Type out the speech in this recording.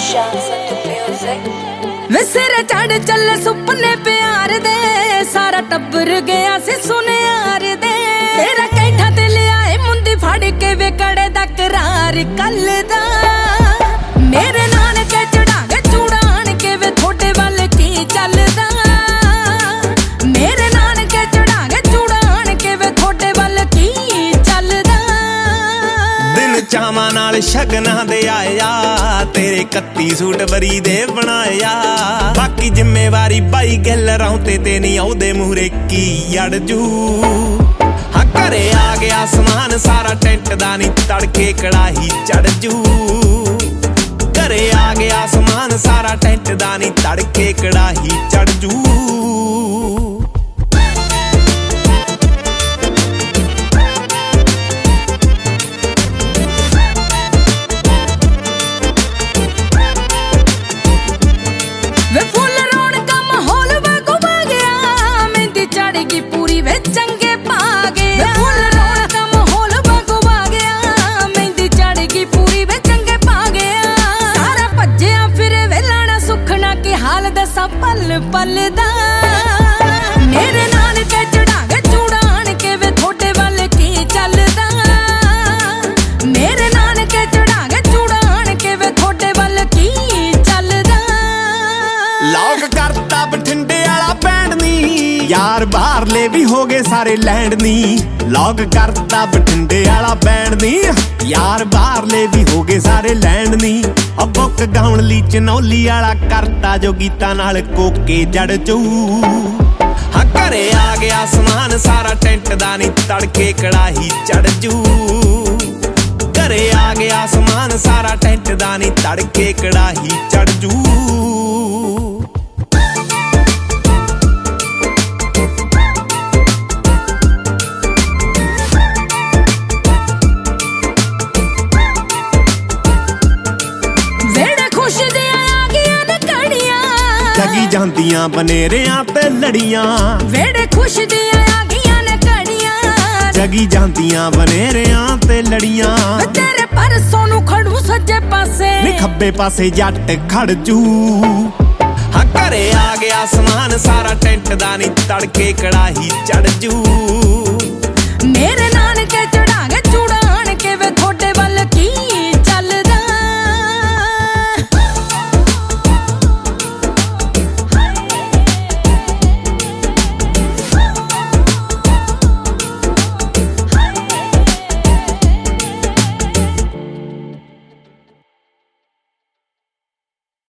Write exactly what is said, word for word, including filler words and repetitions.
वे सिरे चढ़ चले सुपने प्यार दे, सारा टब्बर गया सी सुनियार दे। तेरा कैठा ते ले आए मुंदी फड़ के वे कड़े दा करार कल दा। मेरे नानके चढ़ागे चूड़ान के वे थोड़े वाल की चलदा। मेरे नानके चढ़ागे चूड़ान के वे थोड़े वाल की चलदा। दिन चावां नाल शगना दे आया, तेरे कत्ती सूट वरी दे बनाया। बाकी जिम्मेवारी बाई गल रौते ते नहीं औदे मूहरे की अड़जू। हाँ घरे आ गया समान सारा टेंट दा नी तड़के कड़ाही चढ़ जू। घरे आ गया समान सारा टेंट दा नी तड़के कड़ाही चढ़ जू। वे फुल रोण का माहौल वगुवा गया, मेहंदी चढ़गी पूरी वे चंगे पागे। वे फुल रोण का माहौल वगुवा गया, मेहंदी चढ़गी पूरी वे चंगे पागे। सारा भज्जिया फिरे वे लाना सुखना की हाल दसा पल पल दा। मेरे नानके चढ़ागे चूड़ान के वे थोड़े वाल की चलदा। मेरे नानके चढ़ागे चूड़ान के वे थोड़े वाल की चलदा। लॉक करता बठिंडे वाला बैंड नी, यार बाहरले भी हो गए सारे लैंड नी। लॉक करता बठिंडे वाला बैंड नी, यार बाहरले भी हो गए सारे लैंड नी। अब बुक गाउन ली चनौली वाला करता जो गीता नाल कोके जड़ चू। हाँ घरे आ गया समान सारा टेंट दा नी तड़के कड़ाही चढ़ जू। घरे आ गया समान सारा टेंट दा नी तड़के कड़ाही चढ़ जू। जगी जांदियां बनेरियां ते लड़ियां, वेड़े खुश दियां आ गईयां ने घड़ियां। जगी जांदियां बनेरियां ते लड़ियां, तेरे परसों नू खड़ू सज्जे पासे नी खब्बे पासे जट खड़ जू। हाँ घरे आ गया समान सारा टेंट दा नी तड़के कड़ाही चढ़ जू। मेरे नानके चढ़ागे चूड़